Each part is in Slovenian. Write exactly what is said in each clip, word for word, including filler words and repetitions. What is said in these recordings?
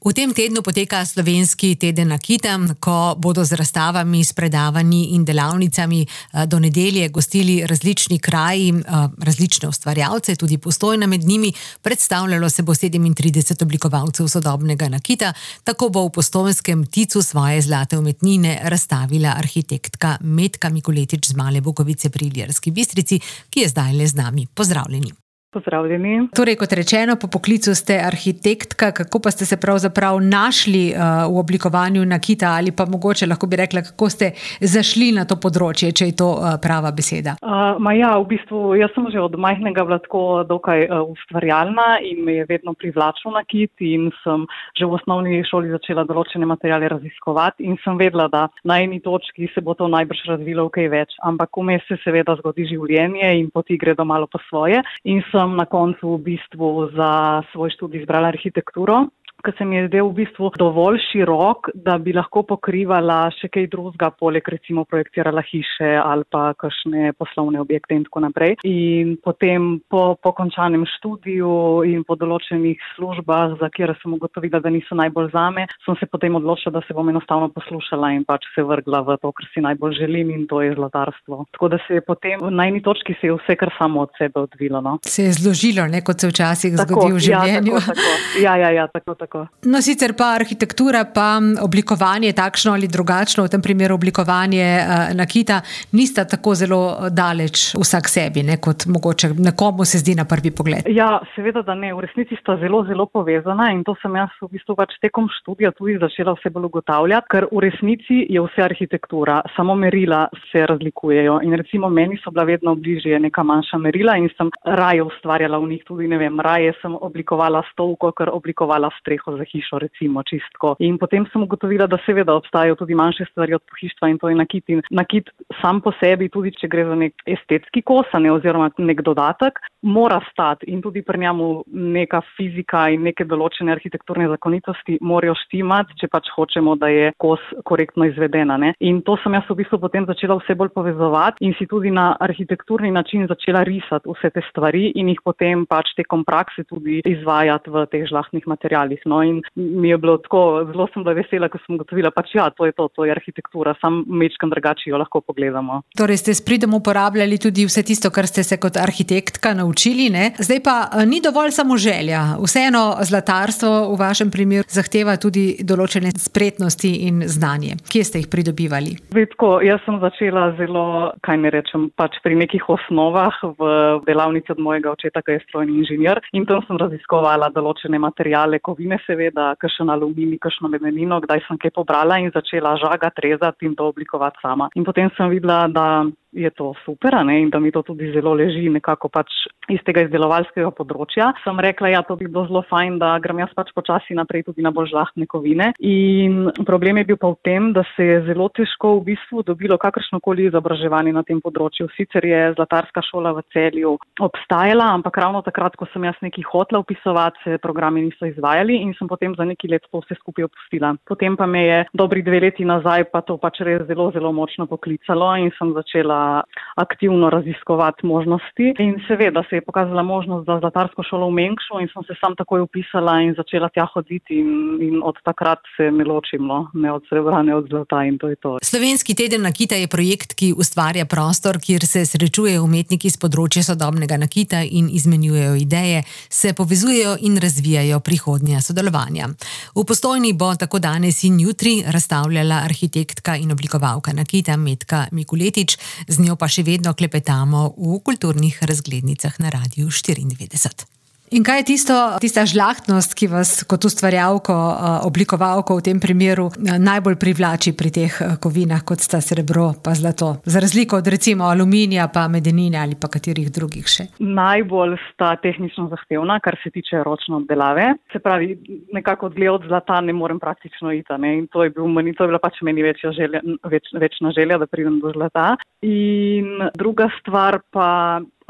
V tem tednu poteka slovenski teden nakita, ko bodo z razstavami, s predavanji in delavnicami do nedelje gostili različni kraji, različne ustvarjalce, tudi Postojna med njimi. Predstavljalo se bo sedemintrideset oblikovalcev sodobnega nakita. Tako bo v postojnskem Ticu svoje zlate umetnine razstavila arhitektka Metka Mikuletič z Male Bukovice pri Ilirski Bistrici, ki je zdaj le z nami. Pozdravljeni. Pozdravljeni. Torej, kot rečeno, po poklicu ste arhitektka, kako pa ste se pravzaprav našli uh, v oblikovanju nakita, ali pa mogoče lahko bi rekla, kako ste zašli na to področje, če je to uh, prava beseda? Uh, ma ja, v bistvu, jaz sem že od majhnega bila tako dokaj uh, ustvarjalna in me je vedno privlačil nakit in sem že v osnovni šoli začela določene materiale raziskovati in sem vedela, da na eni točki se bo to najbrž razvilo v kaj več, ampak vmes se seveda zgodi življenje in poti gredo malo po svoje in sem na koncu v bistvu za svoj študij izbrala arhitekturo, ker se mi je zdel v bistvu dovolj širok, da bi lahko pokrivala še kaj drugega, poleg recimo projektirala hiše ali pa kakšne poslovne objekte in tako naprej. In potem po, po končanem študiju in po določenih službah, za kjer sem ugotovila, da niso najbolj zame, sem se potem odločila, da se bom enostavno poslušala in pač se vrgla v to, kar si najbolj želim, in to je zlatarstvo. Tako da se je potem na eni točki se je vse kar samo od sebe odvilo. No? Se je zložilo, ne, kot se včasih tako, zgodi v življenju. Ja, tako, tako. Ja, ja, ja, tako, tako. No, sicer pa arhitektura, pa oblikovanje takšno ali drugačno, v tem primeru oblikovanje uh, nakita, nista tako zelo daleč vsak sebi, ne, kot mogoče nekomu se zdi na prvi pogled. Ja, seveda, da ne. V resnici sta zelo, zelo povezana in to sem jaz v bistvu pač tekom študija tudi začela vse bolj ugotavljati, ker v resnici je vse arhitektura, samo merila se razlikujejo in recimo meni so bila vedno bližje neka manjša merila in sem raje ustvarjala v njih tudi, ne vem, raje sem oblikovala stolko, ker oblikovala streho za hišo, recimo čistko. In potem sem ugotovila, da seveda obstajajo tudi manjše stvari od pohištva in to je nakit. In nakit sam po sebi, tudi če gre za nek estetski kos, ne, oziroma nek dodatek, mora stati in tudi pri njemu neka fizika in neke določene arhitekturne zakonitosti morajo štimati, če pač hočemo, da je kos korektno izvedena. Ne. In to sem jaz v bistvu potem začela vse bolj povezovati in si tudi na arhitekturni način začela risati vse te stvari in jih potem pač tekom prakse tudi izvajati v teh žlahtnih materialih. No, in mi je bilo tako, zelo sem bila vesela, ko sem gotovila, pač ja, to je to, to je arhitektura, sam mečkam drugače jo lahko pogledamo. Torej ste s pridom uporabljali tudi vse tisto, kar ste se kot arhitektka naučili, ne? Zdaj pa ni dovolj samo želja. Vseeno zlatarstvo v vašem primeru zahteva tudi določene spretnosti in znanje. Kje ste jih pridobivali? Vedko, jaz sem začela zelo, kaj ne rečem, pač pri nekih osnovah v delavnici od mojega očeta, ki je strojni inženir, in tam sem raziskovala določene materiale, kovine seveda, kakšen aluminij, kakšno medenino, kdaj sem kaj pobrala in začela žagati, rezati in to oblikovati sama. In potem sem videla, da je to super, ne, in da mi to tudi zelo leži nekako pač iz tega izdelovalskega področja. Sem rekla, ja, to bi bilo zelo fajn, da grem jaz pač počasi naprej tudi na bolj žlahtne kovine. In problem je bil pa v tem, da se je zelo težko v bistvu dobilo kakršnokoli izobraževanje na tem področju. Sicer je zlatarska šola v Celju obstajala, ampak ravno takrat, ko sem jaz nekaj hotela vpisovati, se programi niso izvajali in sem potem za nekaj let to vse skupaj opustila. Potem pa me je dobri dve leti nazaj pa to pač res zelo, zelo močno poklicalo in sem začela aktivno raziskovati možnosti in seveda se je pokazala možnost za zlatarsko šolo v Mengšu in sem se sam takoj upisala in začela tja hoditi in, in od takrat se me ločim, no, ne od srebra, ne od zlata in to je to. Slovenski teden nakita je projekt, ki ustvarja prostor, kjer se srečujejo umetniki s področja sodobnega nakita in izmenjujejo ideje, se povezujejo in razvijajo prihodnja sodelovanja. V Postojni bo tako danes in jutri razstavljala arhitektka in oblikovalka nakita Metka Mikuletič. Z njo pa še vedno klepetamo v kulturnih razglednicah na Radiu štiriindevetdeset. In kaj je tisto, tista žlahtnost, ki vas kot ustvarjalko, oblikovalko v tem primeru najbolj privlači pri teh kovinah, kot sta srebro pa zlato? Za razliko od recimo aluminija pa medenine ali pa katerih drugih še. Najbolj sta tehnično zahtevna, kar se tiče ročne obdelave. Se pravi, nekako dlje od zlata ne morem praktično iti, ne? In to je, bil, to je bila pač meni večja želja, več, večna želja, da pridem do zlata. In druga stvar pa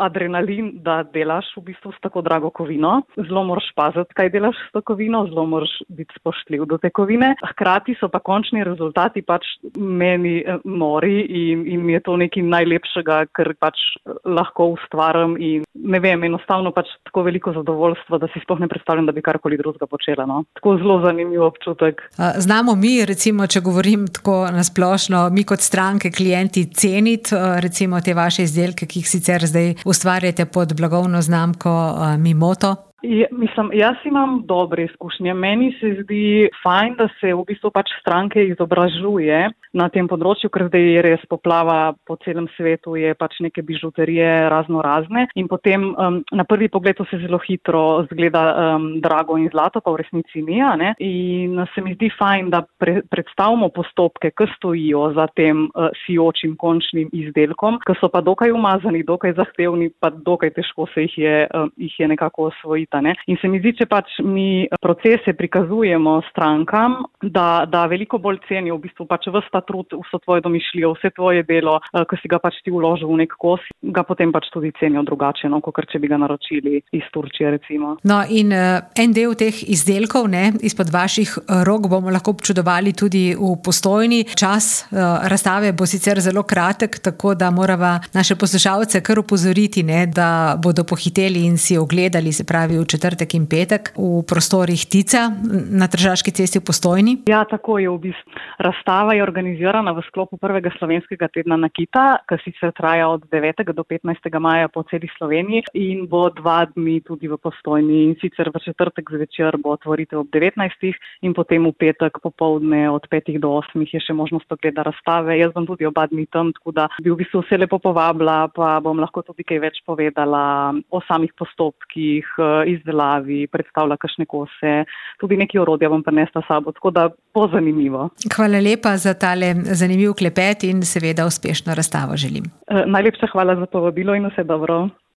adrenalin, da delaš v bistvu s tako drago kovino. Zelo moraš paziti, kaj delaš s to kovino, zelo moraš biti spoštljiv do te kovine. Hkrati so pa končni rezultati pač meni nori in, in mi je to nekaj najlepšega, ker pač lahko ustvaram in ne vem, enostavno pač tako veliko zadovoljstva, da si sploh ne predstavljam, da bi karkoli drugega počela. No? Tako zelo zanimiv občutek. Znamo mi, recimo, če govorim tako nasplošno, mi kot stranke, klienti ceniti recimo te vaše izdelke, ki jih sicer zdaj ustvarjate pod blagovno znamko Mimoto? Ja, mislim, jaz imam dobre izkušnje. Meni se zdi fajn, da se v bistvu pač stranke izobražuje na tem področju, ker zdaj je res poplava po celem svetu, je pač neke bižuterije razno razne in potem um, na prvi pogled to se zelo hitro zgleda um, drago in zlato, pa v resnici ni, ne? In se mi zdi fajn, da pre, predstavimo postopke, ki stojijo za tem uh, sijočim končnim izdelkom, ki so pa dokaj umazani, dokaj zahtevni, pa dokaj težko se jih je, uh, jih je nekako osvojiti. Ne? In se mi zdi, če pač mi procese prikazujemo strankam, da, da veliko bolj cenijo v bistvu pač vse ta trud, vso tvoje domišljijo, vse tvoje delo, ki si ga pač ti vložil v nek kos, ga potem pač tudi cenijo drugače, no, kot če bi ga naročili iz Turčije, recimo. No in uh, en del teh izdelkov, ne, izpod vaših rok bomo lahko občudovali tudi v Postojni. Čas uh, razstave bo sicer zelo kratek, tako da morava naše poslušalce kar opozoriti, ne, da bodo pohiteli in si ogledali, se pravi v četrtek in petek v prostorih Tica na Tržaški cesti v Postojni. Ja, tako je v bistvu. Razstava je organizirana v sklopu prvega slovenskega tedna nakita, ki sicer traja od devetega do petnajstega maja po celi Sloveniji in bo dva dni tudi v Postojni. In sicer v četrtek zvečer bo otvoritev ob devetnajstih in potem v petek popoldne od petih do osmih je še možnost ogleda razstave. Jaz bom tudi oba dni tam, tako da bi v bistvu vse lepo povabila, pa bom lahko tudi kaj več povedala o samih postopkih, izdelavi, predstavlja kakšne kose, tudi neki orodja bom prinesla sabo, tako da bo zanimivo. Hvala lepa za tale zanimiv klepet in seveda uspešno razstavo želim. Najlepša hvala za povabilo in vse dobro.